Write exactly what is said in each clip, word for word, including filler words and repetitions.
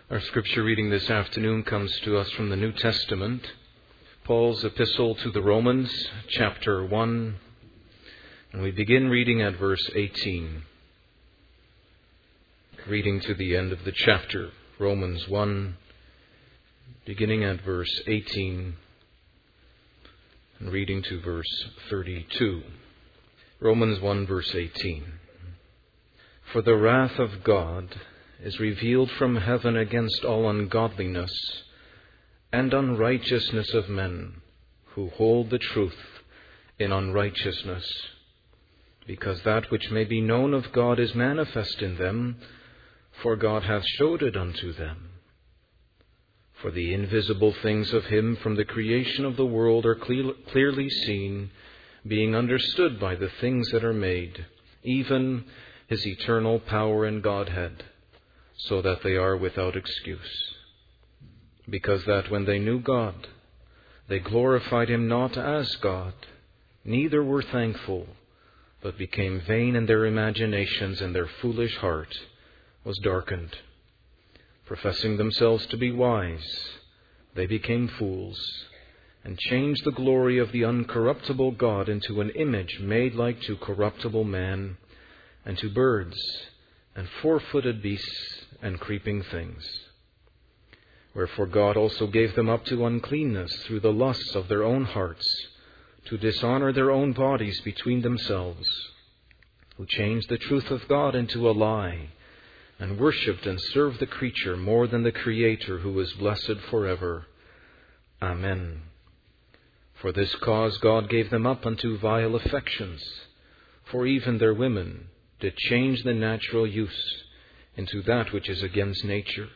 Our scripture reading this afternoon comes to us from the New Testament, Paul's epistle to the Romans, chapter one, and we begin reading at verse eighteen. Reading to the end of the chapter, Romans one, beginning at verse eighteen, and reading to verse thirty-two. Romans one, verse eighteen. For the wrath of God is revealed from heaven against all ungodliness and unrighteousness of men who hold the truth in unrighteousness, because that which may be known of God is manifest in them, for God hath showed it unto them. For the invisible things of him from the creation of the world are cle- clearly seen, being understood by the things that are made, even his eternal power and Godhead, so that they are without excuse. Because that when they knew God, they glorified him not as God, neither were thankful, but became vain in their imaginations, and their foolish heart was darkened. Professing themselves to be wise, they became fools, and changed the glory of the uncorruptible God into an image made like to corruptible man, and to birds, and four-footed beasts, and creeping things. Wherefore God also gave them up to uncleanness through the lusts of their own hearts, to dishonor their own bodies between themselves, who changed the truth of God into a lie, and worshipped and served the creature more than the Creator, who is blessed forever. Amen. For this cause God gave them up unto vile affections, for even their women did change the natural use into that which is against nature.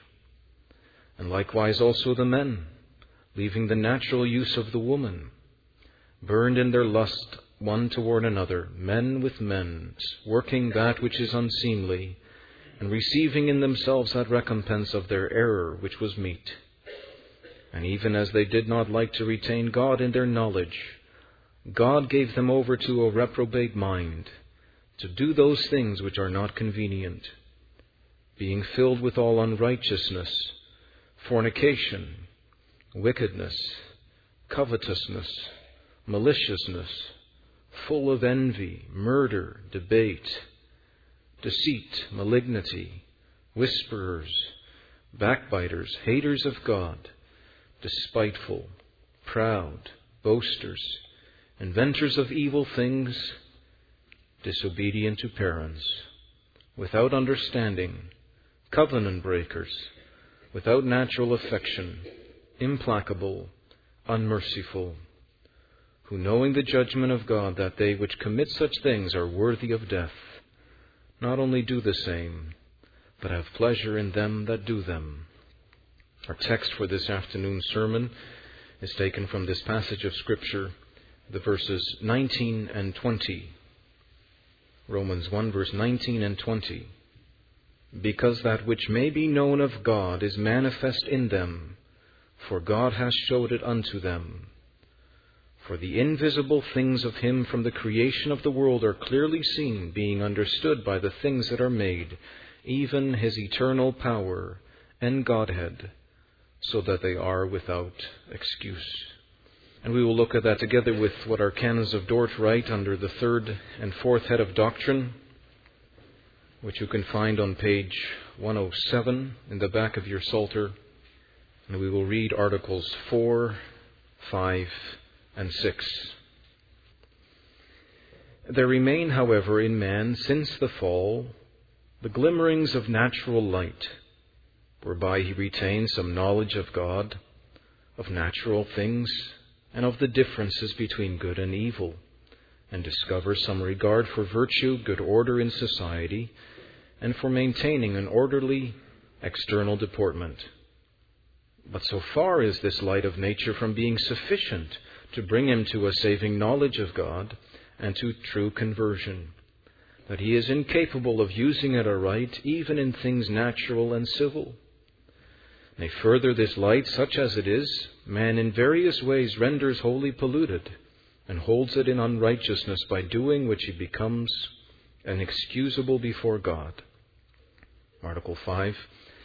And likewise also the men, leaving the natural use of the woman, burned in their lust one toward another, men with men, working that which is unseemly, and receiving in themselves that recompense of their error which was meet. And even as they did not like to retain God in their knowledge, God gave them over to a reprobate mind, to do those things which are not convenient, being filled with all unrighteousness, fornication, wickedness, covetousness, maliciousness, full of envy, murder, debate, deceit, malignity, whisperers, backbiters, haters of God, despiteful, proud, boasters, inventors of evil things, disobedient to parents, without understanding, covenant breakers, without natural affection, implacable, unmerciful, who knowing the judgment of God, that they which commit such things are worthy of death, not only do the same, but have pleasure in them that do them. Our text for this afternoon's sermon is taken from this passage of Scripture, the verses nineteen and twenty. Romans one, verse nineteen and twenty. Because that which may be known of God is manifest in them, for God hath showed it unto them. For the invisible things of him from the creation of the world are clearly seen, being understood by the things that are made, even his eternal power and Godhead, so that they are without excuse. And we will look at that together with what our canons of Dort write under the third and fourth head of doctrine, which you can find on page one oh seven in the back of your Psalter. And we will read articles four, five, and six. There remain, however, in man since the fall the glimmerings of natural light, whereby he retains some knowledge of God, of natural things, and of the differences between good and evil, and discovers some regard for virtue, good order in society, and for maintaining an orderly external deportment. But so far is this light of nature from being sufficient to bring him to a saving knowledge of God and to true conversion, that he is incapable of using it aright even in things natural and civil. Nay, further, this light, such as it is, man in various ways renders wholly polluted, and holds it in unrighteousness, by doing which he becomes inexcusable before God. Article five.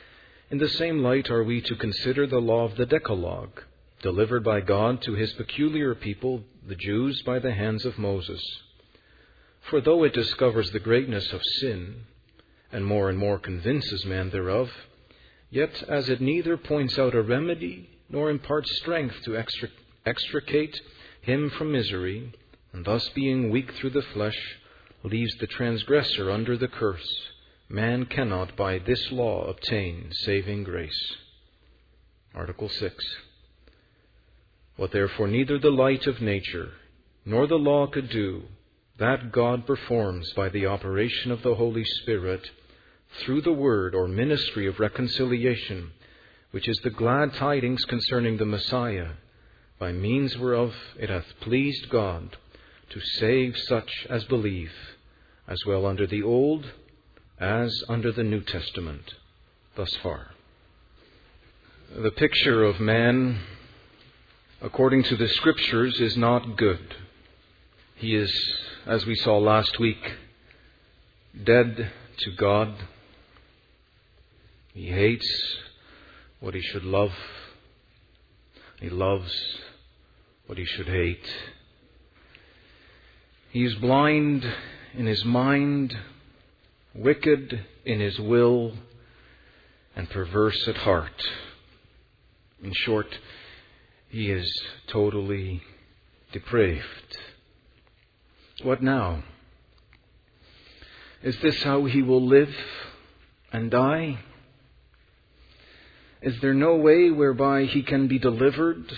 In the same light are we to consider the law of the Decalogue, delivered by God to his peculiar people, the Jews, by the hands of Moses. For though it discovers the greatness of sin, and more and more convinces man thereof, yet as it neither points out a remedy, nor imparts strength to extric- extricate him from misery, and thus being weak through the flesh, leaves the transgressor under the curse, man cannot by this law obtain saving grace. Article six. What therefore neither the light of nature nor the law could do, that God performs by the operation of the Holy Spirit through the word or ministry of reconciliation, which is the glad tidings concerning the Messiah, by means whereof it hath pleased God to save such as believe, as well under the Old as under the New Testament, thus far. The picture of man, according to the Scriptures, is not good. He is, as we saw last week, dead to God. He hates what he should love. He loves what he should hate. He is blind in his mind, wicked in his will, and perverse at heart. In short, he is totally depraved. What now? Is this how he will live and die? Is there no way whereby he can be delivered?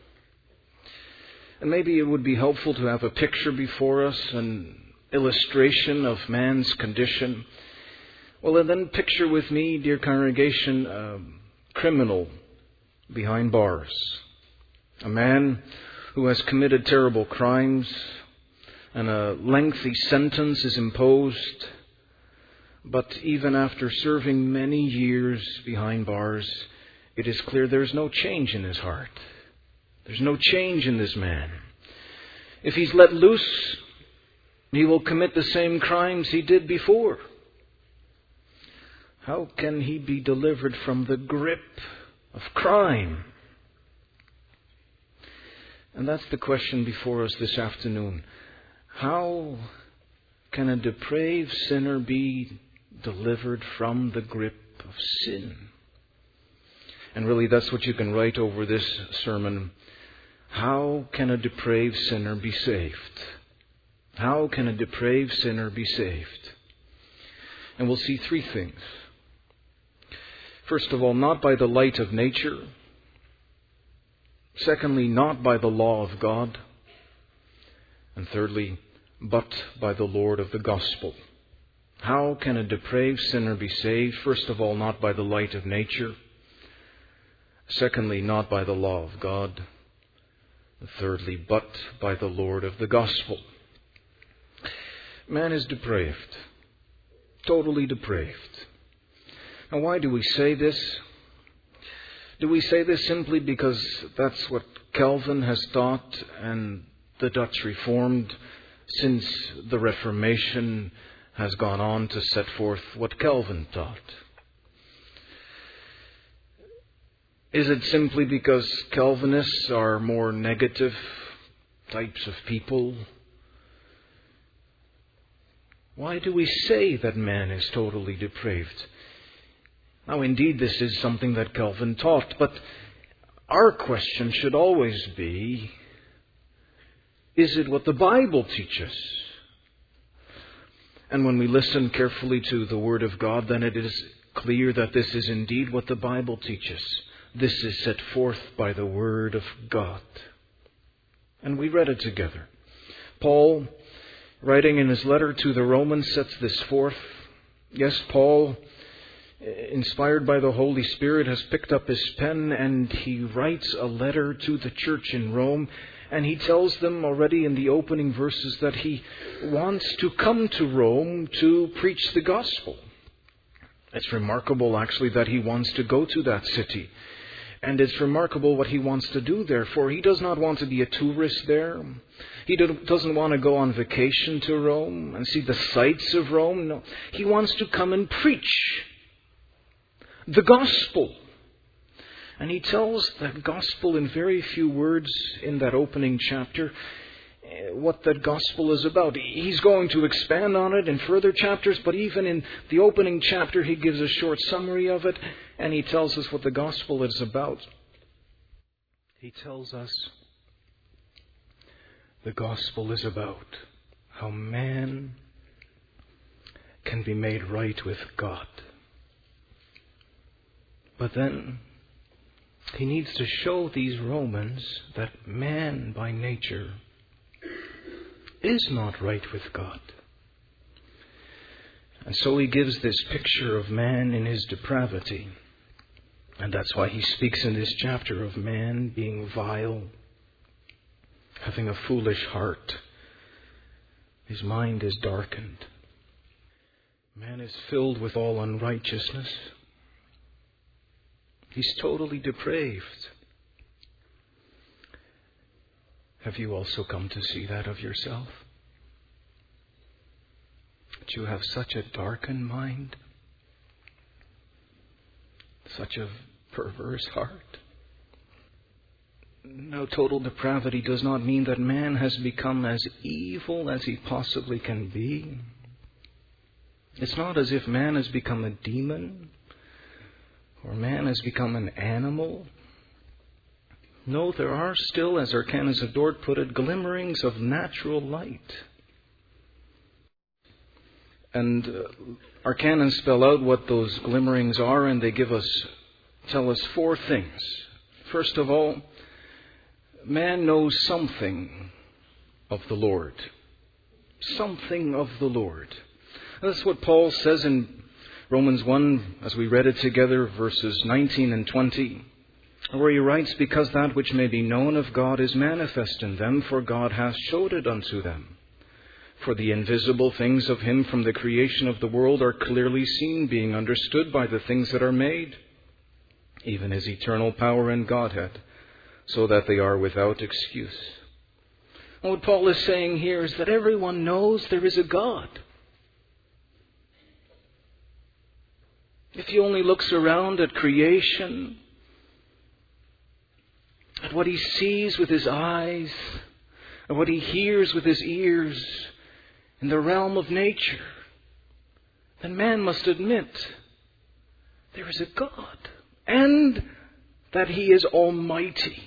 And maybe it would be helpful to have a picture before us, an illustration of man's condition. Well, and then picture with me, dear congregation, a criminal behind bars. A man who has committed terrible crimes, and a lengthy sentence is imposed. But even after serving many years behind bars, it is clear there's no change in his heart. There's no change in this man. If he's let loose, he will commit the same crimes he did before. How can he be delivered from the grip of crime? And that's the question before us this afternoon. How can a depraved sinner be delivered from the grip of sin? And really, that's what you can write over this sermon. How can a depraved sinner be saved? How can a depraved sinner be saved? And we'll see three things. First of all, not by the light of nature. Secondly, not by the law of God. And thirdly, but by the Lord of the gospel. How can a depraved sinner be saved? First of all, not by the light of nature. Secondly, not by the law of God. And thirdly, but by the Lord of the gospel. Man is depraved. Totally depraved. Now, why do we say this? Do we say this simply because that's what Calvin has taught and the Dutch Reformed, since the Reformation, has gone on to set forth what Calvin taught? Is it simply because Calvinists are more negative types of people? Why do we say that man is totally depraved? Now, indeed, this is something that Calvin taught, but our question should always be, is it what the Bible teaches? And when we listen carefully to the Word of God, then it is clear that this is indeed what the Bible teaches. This is set forth by the Word of God. And we read it together. Paul, writing in his letter to the Romans, sets this forth. Yes, Paul, inspired by the Holy Spirit, has picked up his pen and he writes a letter to the church in Rome. And he tells them already in the opening verses that he wants to come to Rome to preach the gospel. It's remarkable, actually, that he wants to go to that city. And it's remarkable what he wants to do there, for he does not want to be a tourist there. He doesn't want to go on vacation to Rome and see the sights of Rome. No, he wants to come and preach the gospel. And he tells that gospel in very few words in that opening chapter, what that gospel is about. He's going to expand on it in further chapters, but even in the opening chapter, he gives a short summary of it, and he tells us what the gospel is about. He tells us the gospel is about how man can be made right with God. But then he needs to show these Romans that man by nature is not right with God. And so he gives this picture of man in his depravity. And that's why he speaks in this chapter of man being vile, having a foolish heart. His mind is darkened. Man is filled with all unrighteousness. He's totally depraved. Have you also come to see that of yourself? That you have such a darkened mind, such a perverse heart. Now, total depravity does not mean that man has become as evil as he possibly can be. It's not as if man has become a demon or man has become an animal. No, there are still, as Arcanus of Dort put it, glimmerings of natural light. And uh, Arcanons spell out what those glimmerings are, and they give us, tell us four things. First of all, man knows something of the Lord. Something of the Lord. That's what Paul says in Romans one, as we read it together, verses nineteen and twenty. Where he writes, because that which may be known of God is manifest in them, for God hath showed it unto them. For the invisible things of him from the creation of the world are clearly seen, being understood by the things that are made, even his eternal power and Godhead, so that they are without excuse. And what Paul is saying here is that everyone knows there is a God. If he only looks around at creation, at what he sees with his eyes, at what he hears with his ears in the realm of nature, then man must admit there is a God and that he is almighty.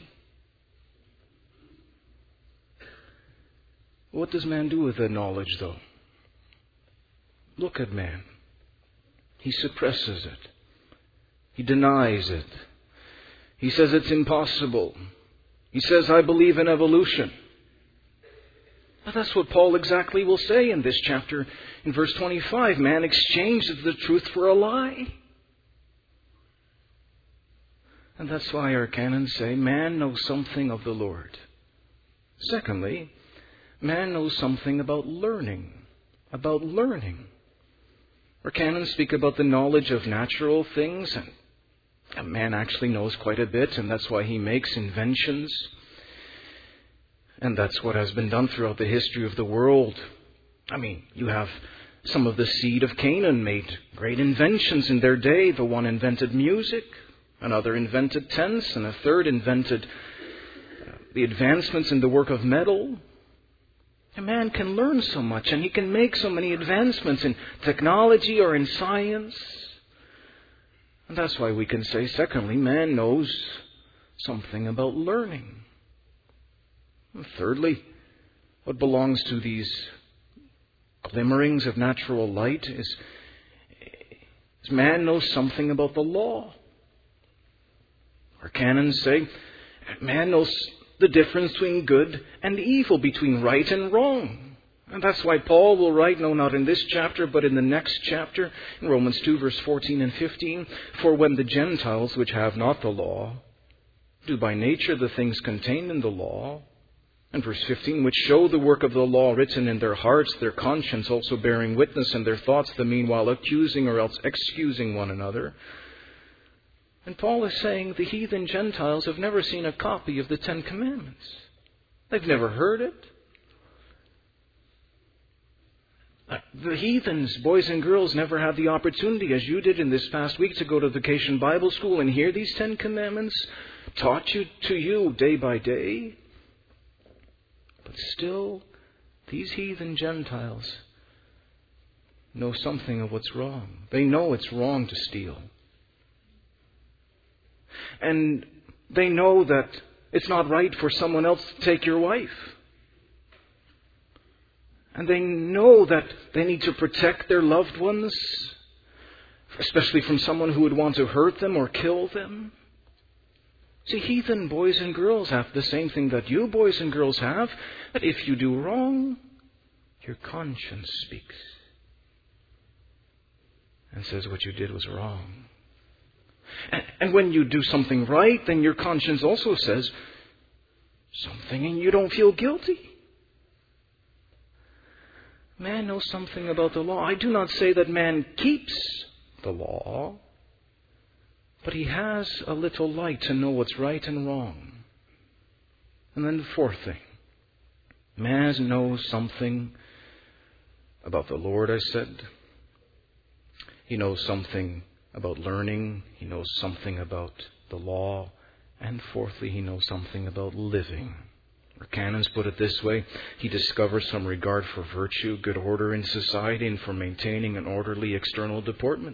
What does man do with that knowledge, though? Look at man. He suppresses it. He denies it. He says it's impossible. He says, I believe in evolution. Now that's what Paul exactly will say in this chapter. In verse twenty-five, man exchanges the truth for a lie. And that's why our canons say, man knows something of the Lord. Secondly, man knows something about learning. About learning. Our canons speak about the knowledge of natural things, and a man actually knows quite a bit, and that's why he makes inventions. And that's what has been done throughout the history of the world. I mean, you have some of the seed of Canaan made great inventions in their day. The one invented music, another invented tents, and a third invented the advancements in the work of metal. A man can learn so much, and he can make so many advancements in technology or in science. And that's why we can say, secondly, man knows something about learning. And thirdly, what belongs to these glimmerings of natural light is, is man knows something about the law. Our canons say, man knows the difference between good and evil, between right and wrong. And that's why Paul will write, no, not in this chapter, but in the next chapter, in Romans two, verse fourteen and fifteen, for when the Gentiles, which have not the law, do by nature the things contained in the law, and verse fifteen, which show the work of the law written in their hearts, their conscience also bearing witness, and their thoughts the meanwhile accusing or else excusing one another. And Paul is saying the heathen Gentiles have never seen a copy of the Ten Commandments. They've never heard it. The heathens, boys and girls, never had the opportunity, as you did in this past week, to go to Vacation Bible School and hear these Ten Commandments taught you to you day by day. But still, these heathen Gentiles know something of what's wrong. They know it's wrong to steal. And they know that it's not right for someone else to take your wife. And they know that they need to protect their loved ones, especially from someone who would want to hurt them or kill them. See, heathen boys and girls have the same thing that you boys and girls have, that if you do wrong, your conscience speaks and says what you did was wrong. And, and when you do something right, then your conscience also says something and you don't feel guilty. Man knows something about the law. I do not say that man keeps the law, but he has a little light to know what's right and wrong. And then the fourth thing, man knows something about the Lord, I said. He knows something about learning. He knows something about the law. And fourthly, he knows something about living. Our canons put it this way: he discovers some regard for virtue, good order in society, and for maintaining an orderly external deportment.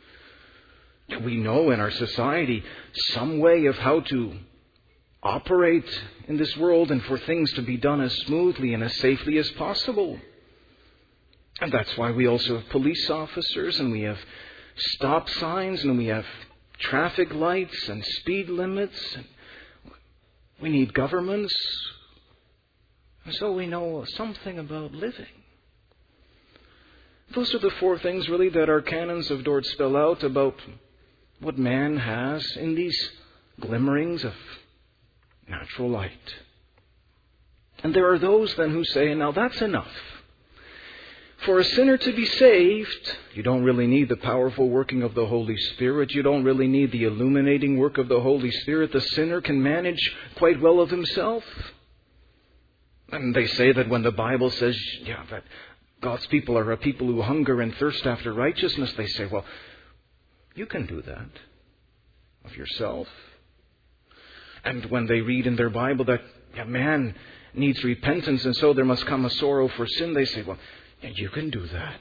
We know in our society some way of how to operate in this world and for things to be done as smoothly and as safely as possible. And that's why we also have police officers, and we have stop signs, and we have traffic lights and speed limits. And we need governments. And so we know something about living. Those are the four things really that our canons of Dort spell out about what man has in these glimmerings of natural light. And there are those then who say, now that's enough. For a sinner to be saved, you don't really need the powerful working of the Holy Spirit. You don't really need the illuminating work of the Holy Spirit. The sinner can manage quite well of himself. And they say that when the Bible says, yeah, that God's people are a people who hunger and thirst after righteousness, they say, well, you can do that of yourself. And when they read in their Bible that yeah, man needs repentance and so there must come a sorrow for sin, they say, well, yeah, you can do that.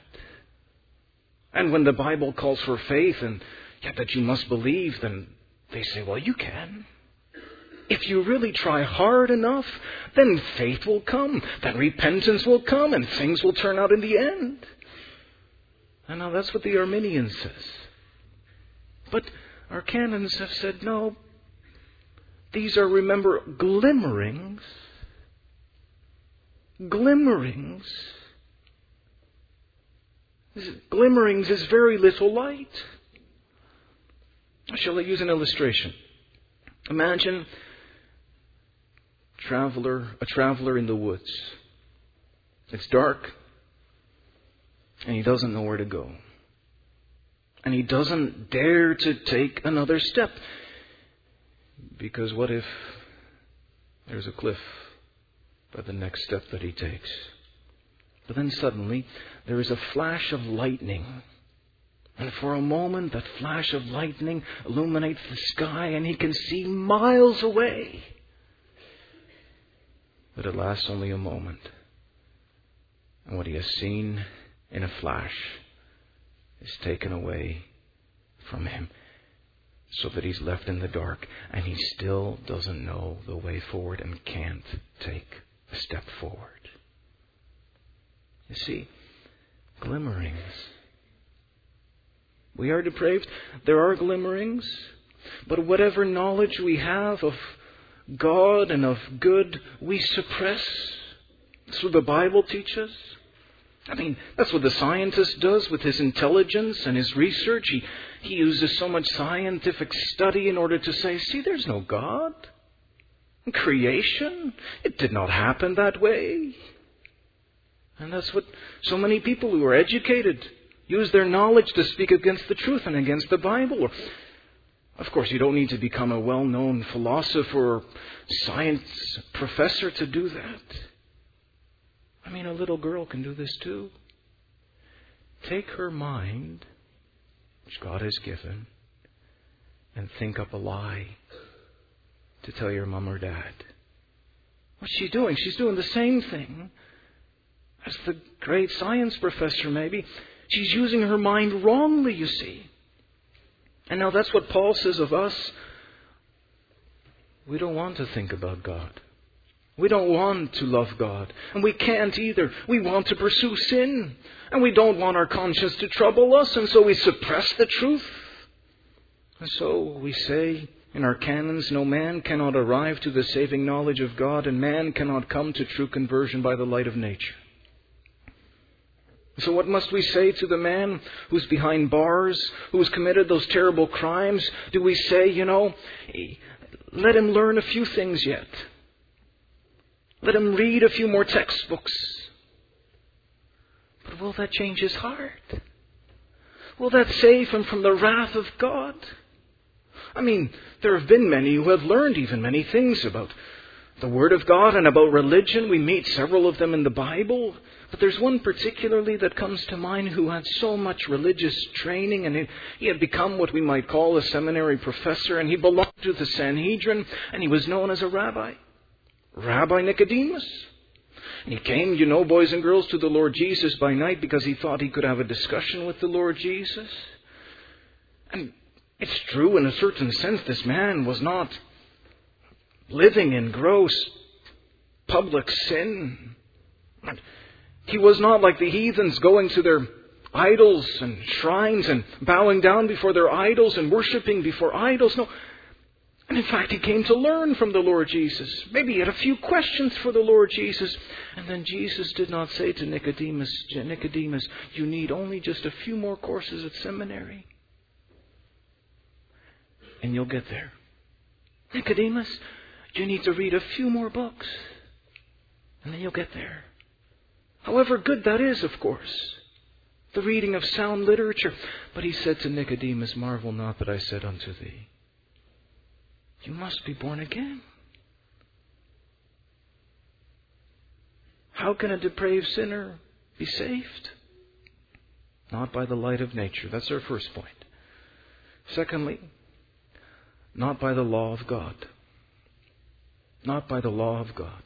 And when the Bible calls for faith and yeah, that you must believe, then they say, well, you can. If you really try hard enough, then faith will come, then repentance will come, and things will turn out in the end. And now that's what the Arminian says. But our canons have said, no, these are, remember, glimmerings. Glimmerings. Glimmerings is very little light. Shall I use an illustration? Imagine traveler, a traveler in the woods. It's dark, and he doesn't know where to go. And he doesn't dare to take another step. Because what if there's a cliff by the next step that he takes? But then suddenly there is a flash of lightning. And for a moment that flash of lightning illuminates the sky and he can see miles away. But it lasts only a moment. And what he has seen in a flash is taken away from him, so that he's left in the dark and he still doesn't know the way forward and can't take a step forward. You see, glimmerings. We are depraved. There are glimmerings. But whatever knowledge we have of God and of good, we suppress. That's what the Bible teaches. I mean, that's what the scientist does with his intelligence and his research. He, he uses so much scientific study in order to say, see, there's no God. Creation, it did not happen that way. And that's what so many people who are educated use their knowledge to speak against the truth and against the Bible. Of course, you don't need to become a well-known philosopher or science professor to do that. I mean, a little girl can do this too. take her mind, which God has given, and think up a lie to tell your mom or dad. What's she doing? She's doing the same thing as the great science professor, maybe. She's using her mind wrongly, you see. And now that's what Paul says of us. We don't want to think about God. We don't want to love God. And we can't either. We want to pursue sin. And we don't want our conscience to trouble us. And so we suppress the truth. And so we say in our canons, no man cannot arrive to the saving knowledge of God, and man cannot come to true conversion by the light of nature. So what must we say to the man who's behind bars, who's committed those terrible crimes? Do we say, you know, let him learn a few things yet. Let him read a few more textbooks. But will that change his heart? Will that save him from the wrath of God? I mean, there have been many who have learned even many things about the Word of God and about religion. We meet several of them in the Bible. But there's one particularly that comes to mind who had so much religious training, and he had become what we might call a seminary professor, and he belonged to the Sanhedrin, and he was known as a rabbi. Rabbi Nicodemus. And he came, you know, boys and girls, to the Lord Jesus by night because he thought he could have a discussion with the Lord Jesus. And it's true, in a certain sense, this man was not living in gross public sin. He was not like the heathens going to their idols and shrines and bowing down before their idols and worshipping before idols. No. And in fact, he came to learn from the Lord Jesus. Maybe he had a few questions for the Lord Jesus. And then Jesus did not say to Nicodemus, Nicodemus, you need only just a few more courses at seminary. And you'll get there. Nicodemus, you need to read a few more books. And then you'll get there. However good that is, of course. The reading of sound literature. But he said to Nicodemus, marvel not that I said unto thee, you must be born again. How can a depraved sinner be saved? Not by the light of nature. That's our first point. Secondly, not by the law of God. Not by the law of God.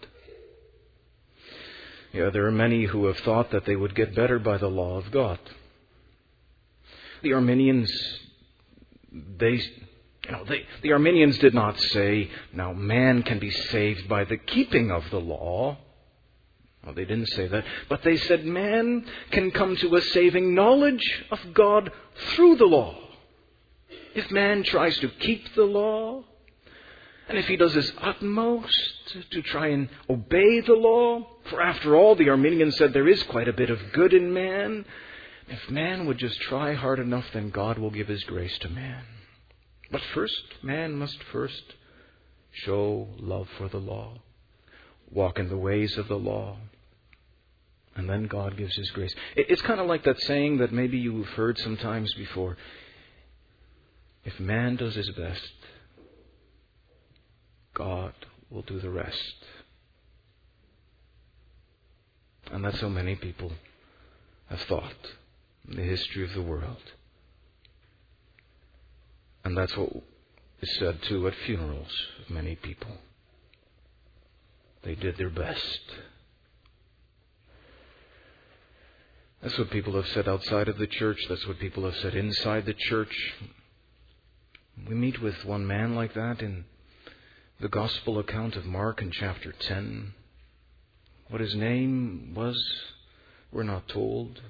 Yeah, there are many who have thought that they would get better by the law of God. The Arminians, they, you know, they, the Arminians did not say, now man can be saved by the keeping of the law. Well, they didn't say that. But they said man can come to a saving knowledge of God through the law. If man tries to keep the law, and if he does his utmost to try and obey the law, for after all, the Arminians said there is quite a bit of good in man. If man would just try hard enough, then God will give His grace to man. But first, man must first show love for the law, walk in the ways of the law, and then God gives His grace. It's kind of like that saying that maybe you've heard sometimes before. If man does his best, God will do the rest. And that's how many people have thought in the history of the world. And that's what is said too at funerals of many people. They did their best. That's what people have said outside of the church. That's what people have said inside the church. We meet with one man like that in the Gospel account of Mark in chapter ten. What his name was, we're not told.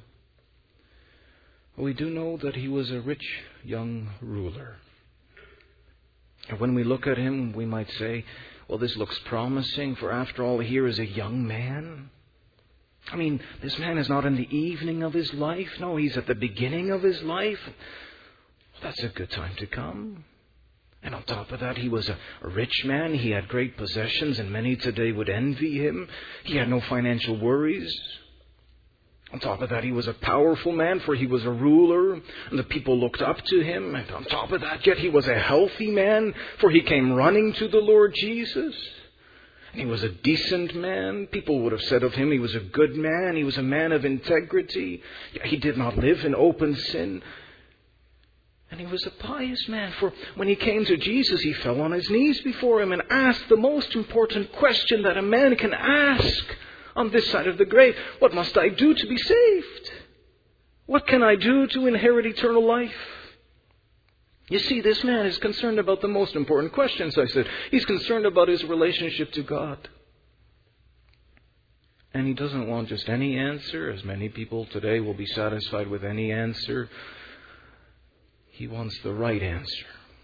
We do know that he was a rich young ruler. And when we look at him, we might say, well, this looks promising, for after all, here is a young man. I mean, this man is not in the evening of his life. No, he's at the beginning of his life. That's a good time to come. And on top of that, he was a, a rich man. He had great possessions, and many today would envy him. He had no financial worries. On top of that, he was a powerful man, for he was a ruler, and the people looked up to him. And on top of that, yet he was a healthy man, for he came running to the Lord Jesus. He was a decent man. People would have said of him he was a good man. He was a man of integrity. He did not live in open sin. And he was a pious man. For when he came to Jesus, he fell on his knees before him and asked the most important question that a man can ask on this side of the grave. What must I do to be saved? What can I do to inherit eternal life? You see, this man is concerned about the most important questions, I said. He's concerned about his relationship to God. And he doesn't want just any answer, as many people today will be satisfied with any answer. He wants the right answer.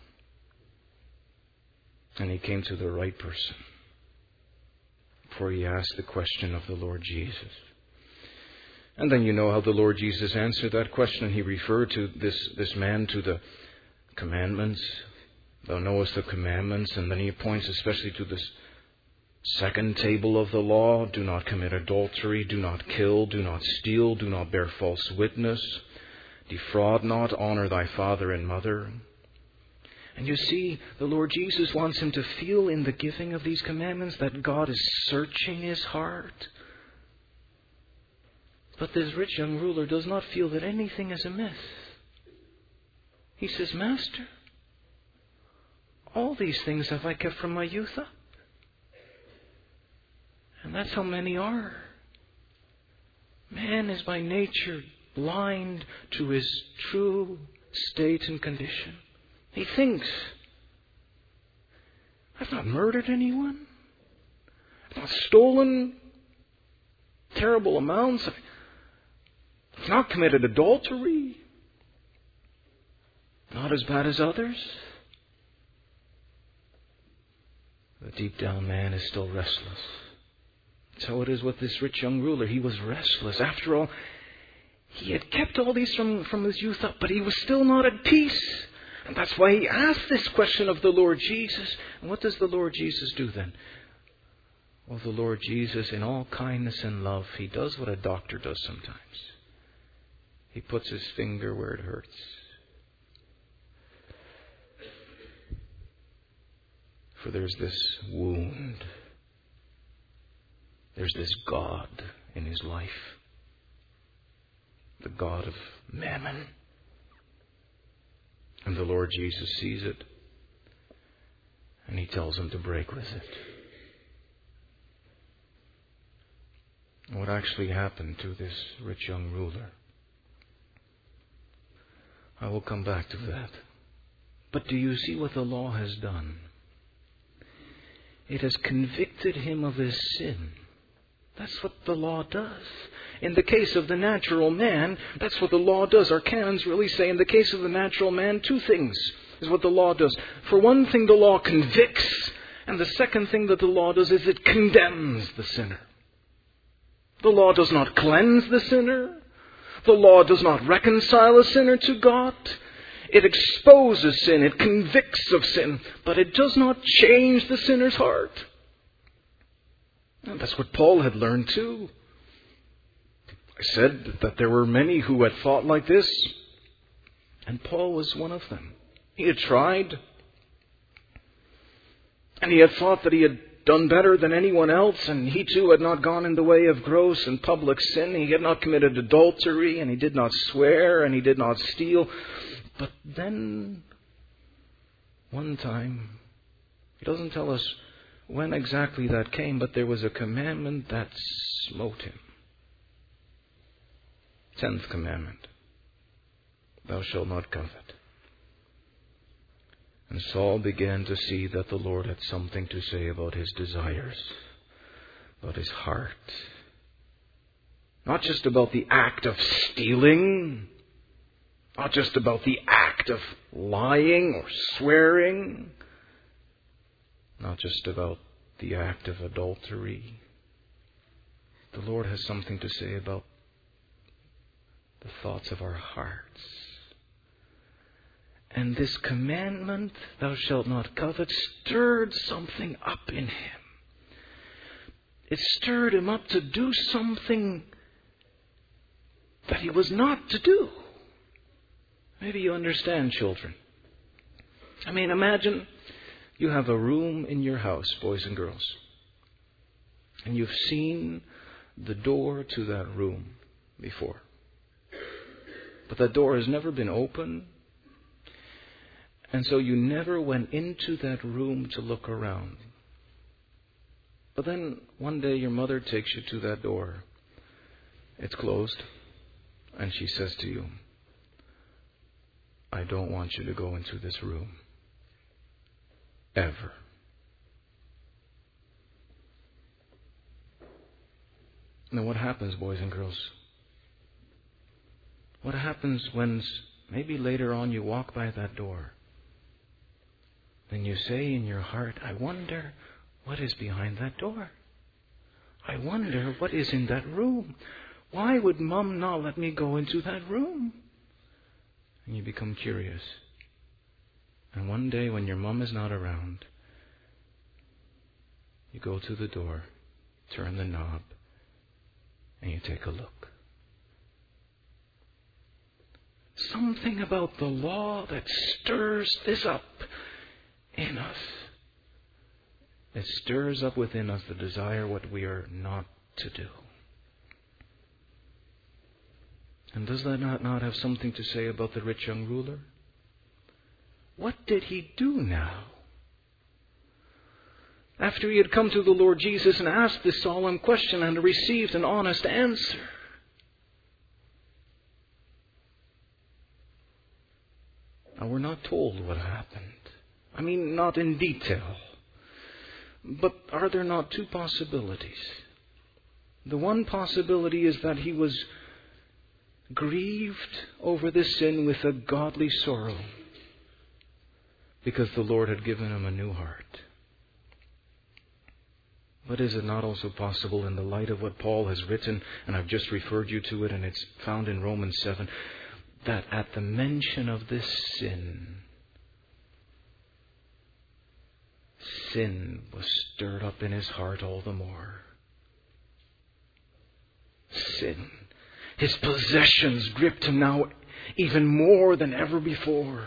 And he came to the right person. For he asked the question of the Lord Jesus. And then you know how the Lord Jesus answered that question. He referred to this, this man to the commandments. Thou knowest the commandments. And then he points especially to this second table of the law. Do not commit adultery. Do not kill. Do not steal. Do not bear false witness. Defraud not. Honor thy father and mother. And you see, the Lord Jesus wants him to feel in the giving of these commandments that God is searching his heart. But this rich young ruler does not feel that anything is amiss. He says, Master, all these things have I kept from my youth up. And that's how many are. Man is by nature blind to his true state and condition. He thinks, I've not murdered anyone. I've not stolen terrible amounts. I've not committed adultery. Not as bad as others. The deep down man is still restless. So it is with this rich young ruler. He was restless. After all, he had kept all these from, from his youth up, but he was still not at peace. And that's why he asked this question of the Lord Jesus. And what does the Lord Jesus do then? Well, the Lord Jesus, in all kindness and love, he does what a doctor does sometimes. He puts his finger where it hurts. For there's this wound. There's this God in his life. The God of mammon. And the Lord Jesus sees it. And he tells him to break with it. What actually happened to this rich young ruler? I will come back to that. But do you see what the law has done? It has convicted him of his sin. That's what the law does. In the case of the natural man, that's what the law does. Our canons really say in the case of the natural man, two things is what the law does. For one thing, the law convicts. And the second thing that the law does is it condemns the sinner. The law does not cleanse the sinner. The law does not reconcile a sinner to God. It exposes sin. It convicts of sin. But it does not change the sinner's heart. And that's what Paul had learned too. I said that there were many who had thought like this. And Paul was one of them. He had tried. And he had thought that he had done better than anyone else. And he too had not gone in the way of gross and public sin. He had not committed adultery. And he did not swear. And he did not steal. But then, one time, he doesn't tell us when exactly that came, but there was a commandment that smote him. Tenth commandment. Thou shalt not covet. And Saul began to see that the Lord had something to say about his desires, about his heart. Not just about the act of stealing, not just about the act of lying or swearing, not just about the act of adultery. The Lord has something to say about the thoughts of our hearts. And this commandment, thou shalt not covet, stirred something up in him. It stirred him up to do something that he was not to do. Maybe you understand, children. I mean, imagine you have a room in your house, boys and girls. And you've seen the door to that room before. But that door has never been open. And so you never went into that room to look around. But then one day your mother takes you to that door. It's closed. And she says to you, I don't want you to go into this room. Ever. Now what happens, boys and girls? What happens when maybe later on you walk by that door? Then you say in your heart, I wonder what is behind that door. I wonder what is in that room. Why would Mom not let me go into that room? And you become curious. And one day when your mom is not around, you go to the door, turn the knob, and you take a look. Something about the law that stirs this up in us. It stirs up within us the desire what we are not to do. And does that not, not have something to say about the rich young ruler? What did he do now? After he had come to the Lord Jesus and asked this solemn question and received an honest answer. Now, we're not told what happened. I mean, not in detail. But are there not two possibilities? The one possibility is that he was grieved over this sin with a godly sorrow because the Lord had given him a new heart. But is it not also possible in the light of what Paul has written, and I've just referred you to it, and it's found in Romans seven, that at the mention of this sin, sin was stirred up in his heart all the more. Sin. His possessions gripped him now even more than ever before.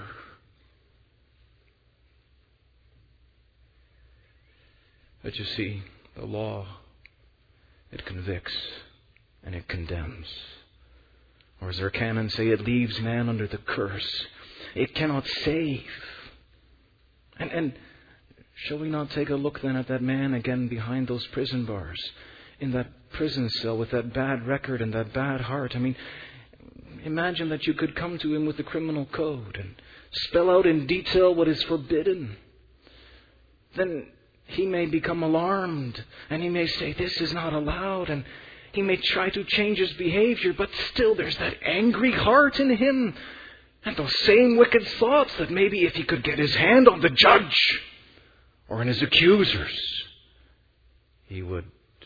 But you see, the law, it convicts and it condemns. Or as our canons say, it leaves man under the curse. It cannot save. And, and shall we not take a look then at that man again behind those prison bars? In that prison cell with that bad record and that bad heart. I mean, imagine that you could come to him with the criminal code and spell out in detail what is forbidden. Then he may become alarmed and he may say, this is not allowed, and he may try to change his behavior, but still there's that angry heart in him and those same wicked thoughts that maybe if he could get his hand on the judge or on his accusers, he would.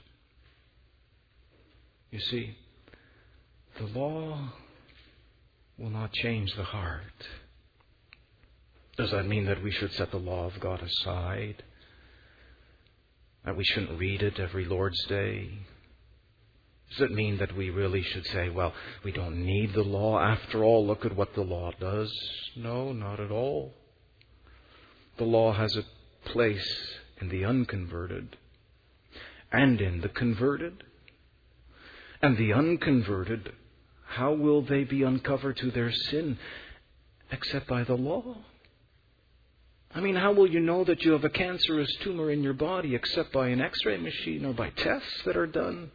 You see, the law will not change the heart. Does that mean that we should set the law of God aside? That we shouldn't read it every Lord's Day? Does it mean that we really should say, well, we don't need the law after all, look at what the law does? No, not at all. The law has a place in the unconverted and in the converted. And the unconverted, how will they be uncovered to their sin except by the law? I mean, how will you know that you have a cancerous tumor in your body except by an x-ray machine or by tests that are done?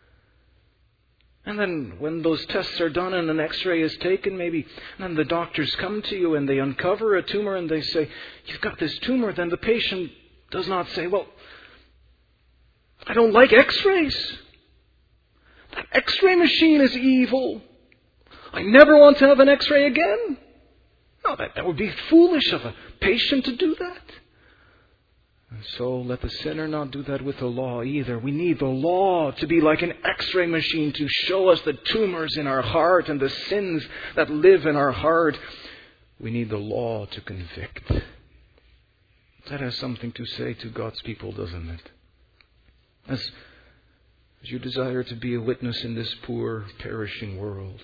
And then when those tests are done and an x-ray is taken, maybe, and the doctors come to you and they uncover a tumor and they say, you've got this tumor, then the patient does not say, well, I don't like x-rays. That x-ray machine is evil. I never want to have an x-ray again. No, that, that would be foolish of a patient to do that. And so let the sinner not do that with the law either. We need the law to be like an x-ray machine to show us the tumors in our heart and the sins that live in our heart. We need the law to convict. That has something to say to God's people, doesn't it? As As you desire to be a witness in this poor, perishing world,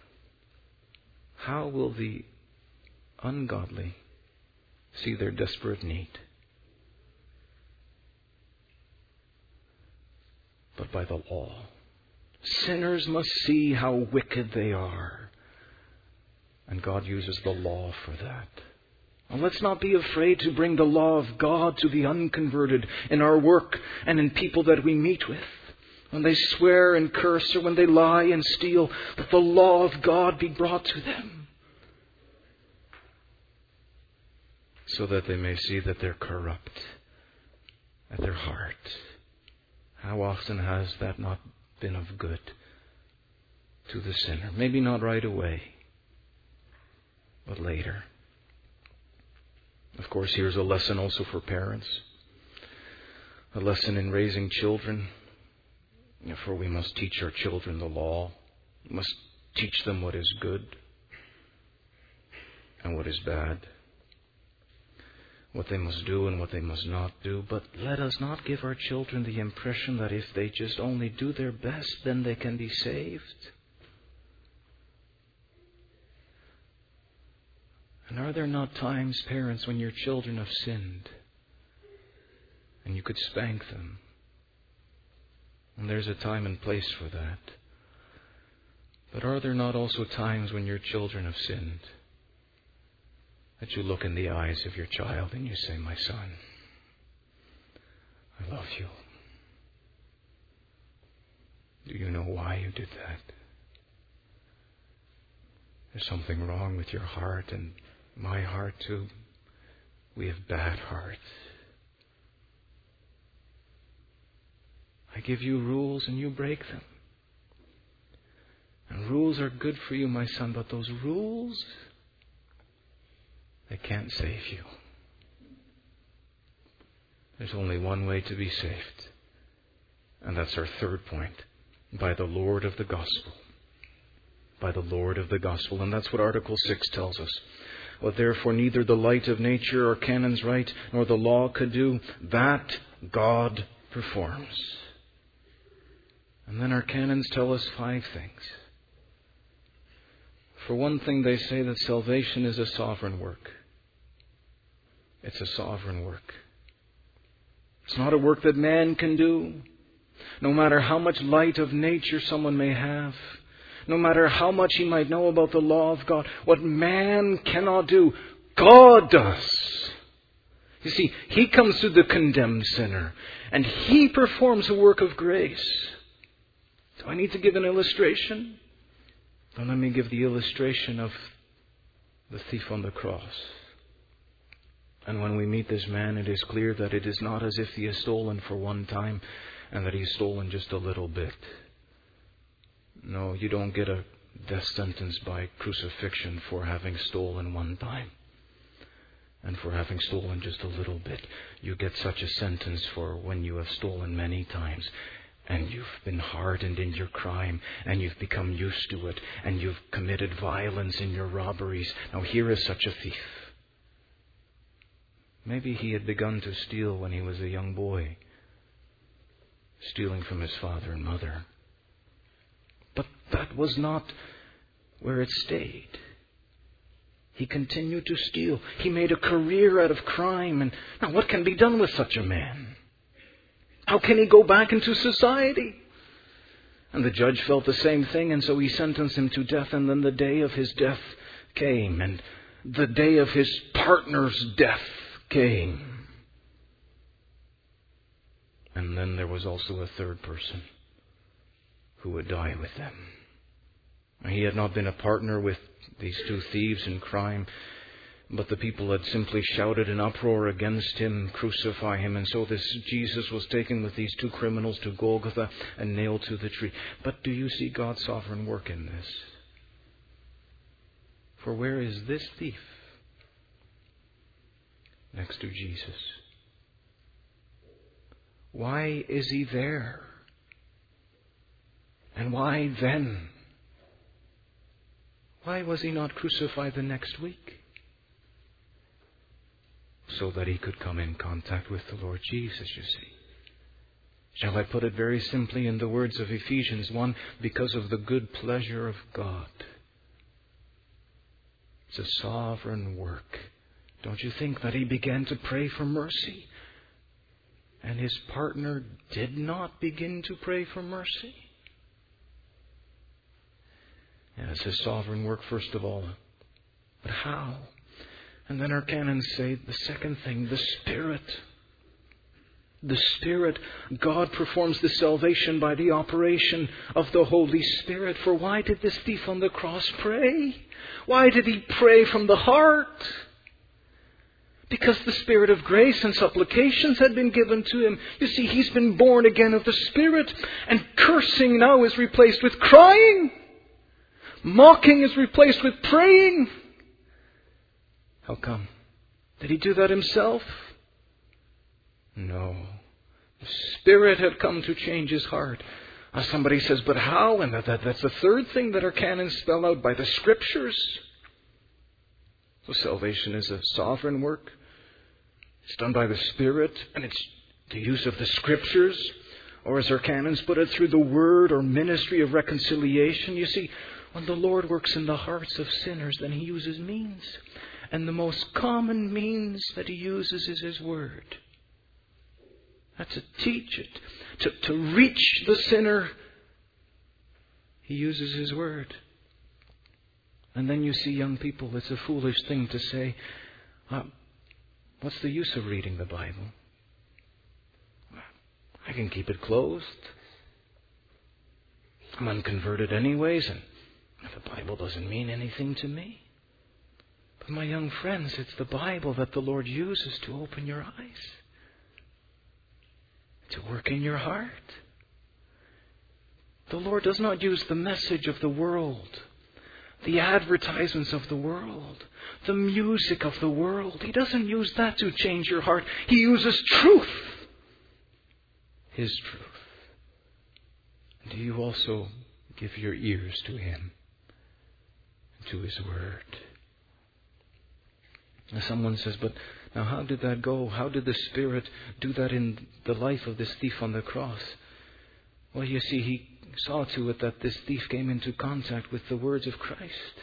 how will the ungodly see their desperate need? but by the law. Sinners must see how wicked they are. And God uses the law for that. And let's not be afraid to bring the law of God to the unconverted in our work and in people that we meet with. When they swear and curse or when they lie and steal, that the law of God be brought to them. So that they may see that they're corrupt at their heart. How often has that not been of good to the sinner? Maybe not right away, but later. Of course, here's a lesson also for parents. A lesson in raising children. For we must teach our children the law. We must teach them what is good and what is bad. What they must do and what they must not do. But let us not give our children the impression that if they just only do their best, then they can be saved. And are there not times, parents, when your children have sinned and you could spank them? And there's a time and place for that. But are there not also times when your children have sinned that you look in the eyes of your child and you say, "My son, I love you. Do you know why you did that? There's something wrong with your heart and my heart too. We have bad hearts. I give you rules and you break them. And rules are good for you, my son, but those rules, they can't save you. There's only one way to be saved. And that's our third point. By the Lord of the gospel. By the Lord of the gospel. And that's what Article six tells us. What therefore neither the light of nature or canons right, nor the law could do, that God performs. And then our canons tell us five things. For one thing, they say that salvation is a sovereign work. It's a sovereign work. It's not a work that man can do. No matter how much light of nature someone may have, no matter how much he might know about the law of God, what man cannot do, God does. You see, He comes to the condemned sinner, and He performs a work of grace. Do I need to give an illustration? Then let me give the illustration of the thief on the cross. And when we meet this man, it is clear that it is not as if he has stolen for one time and that he's stolen just a little bit. No, you don't get a death sentence by crucifixion for having stolen one time and for having stolen just a little bit. You get such a sentence for when you have stolen many times and you've been hardened in your crime and you've become used to it and you've committed violence in your robberies. Now here is such a thief. Maybe he had begun to steal when he was a young boy, stealing from his father and mother. But that was not where it stayed. He continued to steal. He made a career out of crime. And now what can be done with such a man? How can he go back into society? And the judge felt the same thing, and so he sentenced him to death. And then the day of his death came, and the day of his partner's death came. And then there was also a third person who would die with them. He had not been a partner with these two thieves in crime, but the people had simply shouted in uproar against him, "Crucify him." And so this Jesus was taken with these two criminals to Golgotha and nailed to the tree. But do you see God's sovereign work in this? For where is this thief next to Jesus? Why is he there? And why then? Why was he not crucified the next week? So that he could come in contact with the Lord Jesus, you see. Shall I put it very simply in the words of Ephesians one? Because of the good pleasure of God. It's a sovereign work. Don't you think that he began to pray for mercy? and his partner did not begin to pray for mercy? And it's his sovereign work, first of all. But how? And then our canons say the second thing, the Spirit. The Spirit. God performs the salvation by the operation of the Holy Spirit. For why did this thief on the cross pray? Why did he pray from the heart? Because the Spirit of grace and supplications had been given to him. You see, he's been born again of the Spirit, and cursing now is replaced with crying. Mocking is replaced with praying. How come? Did he do that himself? No. The Spirit had come to change his heart. Now somebody says, but how? And that, that, that's the third thing that our canons spell out, by the Scriptures. So salvation is a sovereign work. It's done by the Spirit, and it's the use of the Scriptures, or as our canons put it, through the word or ministry of reconciliation. You see, when the Lord works in the hearts of sinners, then he uses means. And the most common means that he uses is his word. That's to teach it, to, to reach the sinner. He uses his word. And then you see young people, it's a foolish thing to say, uh, what's the use of reading the Bible? I can keep it closed. I'm unconverted anyways, and the Bible doesn't mean anything to me. But my young friends, it's the Bible that the Lord uses to open your eyes, to work in your heart. The Lord does not use the message of the world, the advertisements of the world, the music of the world. He doesn't use that to change your heart. He uses truth, His truth. Do you also give your ears to Him, to His word? Now someone says, but now how did that go? How did the Spirit do that in the life of this thief on the cross? Well, you see, He saw to it that this thief came into contact with the words of Christ.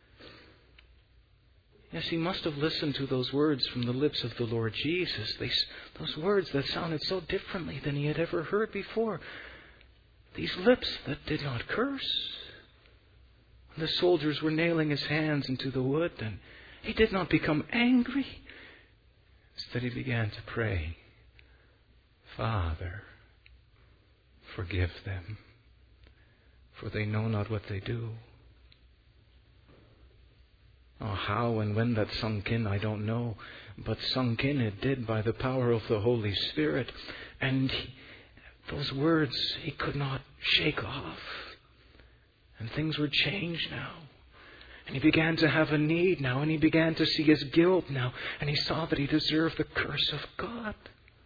Yes, he must have listened to those words from the lips of the Lord Jesus. They, those words that sounded so differently than he had ever heard before. These lips that did not curse. When the soldiers were nailing his hands into the wood, and he did not become angry. Instead, he began to pray, Father, forgive them, for they know not what they do. Oh, how and when that sunk in, I don't know. But sunk in it did by the power of the Holy Spirit. And he, those words he could not shake off. And things were changed now. And he began to have a need now. And he began to see his guilt now. And he saw that he deserved the curse of God.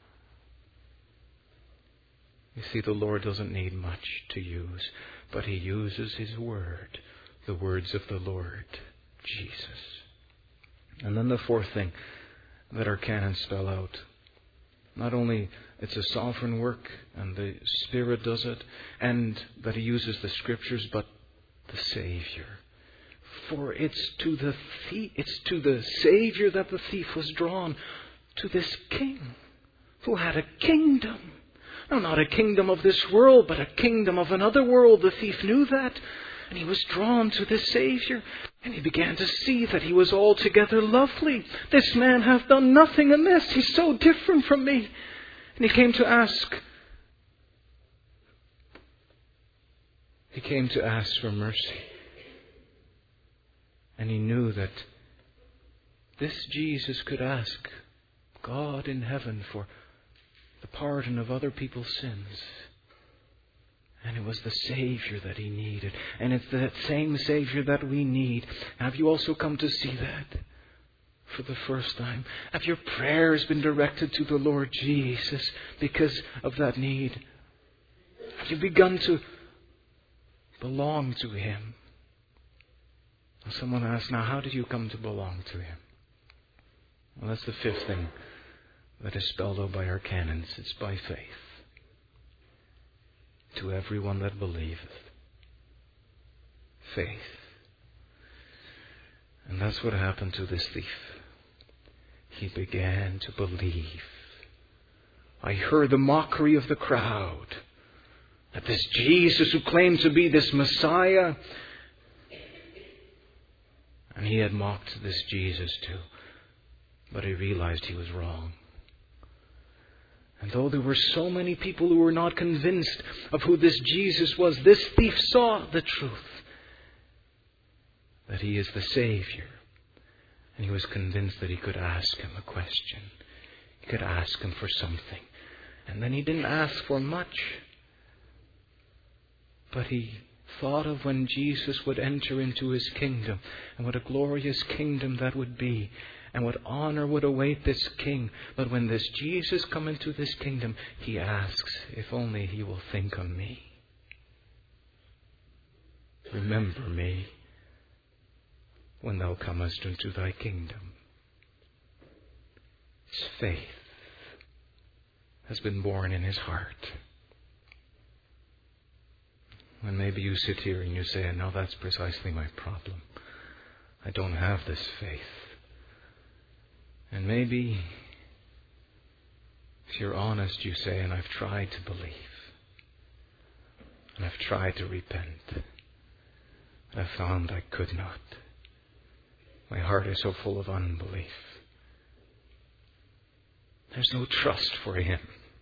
You see, the Lord doesn't need much to use. But He uses His word. The words of the Lord Jesus. And then the fourth thing that our canons spell out. Not only it's a sovereign work and the Spirit does it, and that He uses the Scriptures, but the Savior. For it's to the thief, it's to the Savior that the thief was drawn, to this King who had a kingdom. No, not a kingdom of this world, but a kingdom of another world. The thief knew that. And he was drawn to this Savior. And he began to see that He was altogether lovely. This man hath done nothing amiss. He's so different from me. And he came to ask. He came to ask for mercy. And he knew that this Jesus could ask God in heaven for the pardon of other people's sins. And it was the Savior that he needed. And it's that same Savior that we need. Have you also come to see that for the first time? Have your prayers been directed to the Lord Jesus because of that need? Have you begun to belong to Him? Someone asked, now how did you come to belong to Him? Well, that's the fifth thing that is spelled out by our canons. It's by faith. To everyone that believeth. Faith. And that's what happened to this thief. He began to believe. I heard the mockery of the crowd. That this Jesus who claimed to be this Messiah, and he had mocked this Jesus too. But he realized he was wrong. And though there were so many people who were not convinced of who this Jesus was, this thief saw the truth. That he is the Savior. And he was convinced that he could ask him a question. He could ask him for something. And then he didn't ask for much. But he thought of when Jesus would enter into his kingdom, and what a glorious kingdom that would be, and what honor would await this king. But when this Jesus come into this kingdom, he asks if only he will think on me. Remember me when thou comest into thy kingdom. His faith has been born in his heart. And maybe you sit here and you say, no, that's precisely my problem. I don't have this faith. And maybe, if you're honest, you say, and I've tried to believe. And I've tried to repent. And I found I could not. My heart is so full of unbelief. There's no trust for him.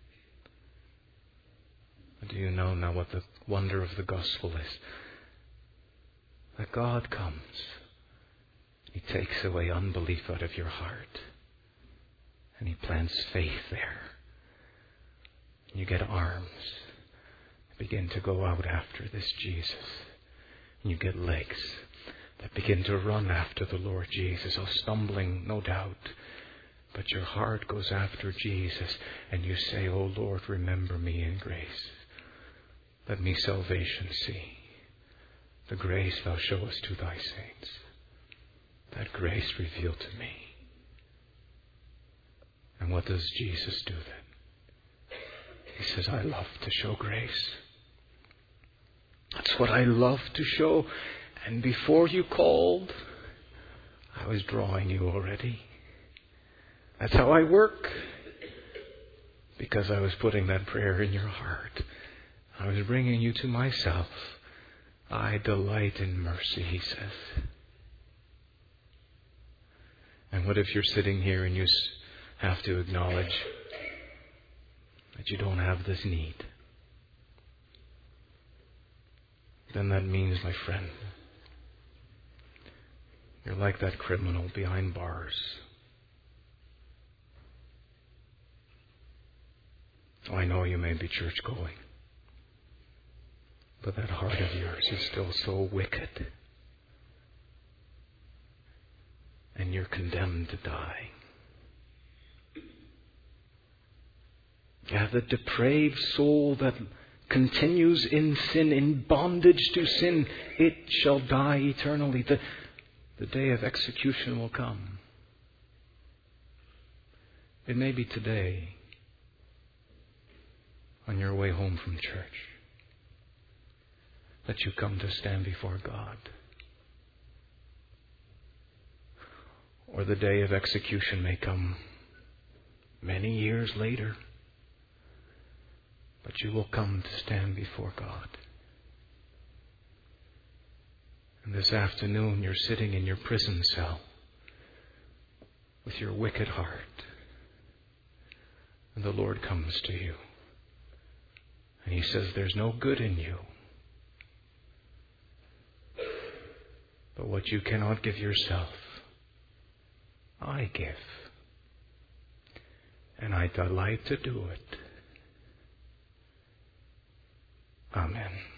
Do you know now what the wonder of the gospel is? That God comes. He takes away unbelief out of your heart. And he plants faith there. You get arms. Begin to go out after this Jesus. And you get legs that begin to run after the Lord Jesus. Oh, stumbling, no doubt. But your heart goes after Jesus. And you say, oh Lord, remember me in grace. Let me salvation see. The grace thou showest to thy saints. That grace revealed to me. And what does Jesus do then? He says, I love to show grace. That's what I love to show. And before you called, I was drawing you already. That's how I work. Because I was putting that prayer in your heart. I was bringing you to myself. I delight in mercy, he says. And what if you're sitting here and you have to acknowledge that you don't have this need? Then that means, my friend, you're like that criminal behind bars. Oh, I know you may be church going. But that heart of yours is still so wicked. And you're condemned to die. Yeah, the depraved soul that continues in sin, in bondage to sin, it shall die eternally. The, the day of execution will come. It may be today, on your way home from church, that you come to stand before God. Or the day of execution may come many years later, but you will come to stand before God. And this afternoon you're sitting in your prison cell with your wicked heart. And the Lord comes to you. And he says, there's no good in you. But what you cannot give yourself, I give. And I delight to do it. Amen.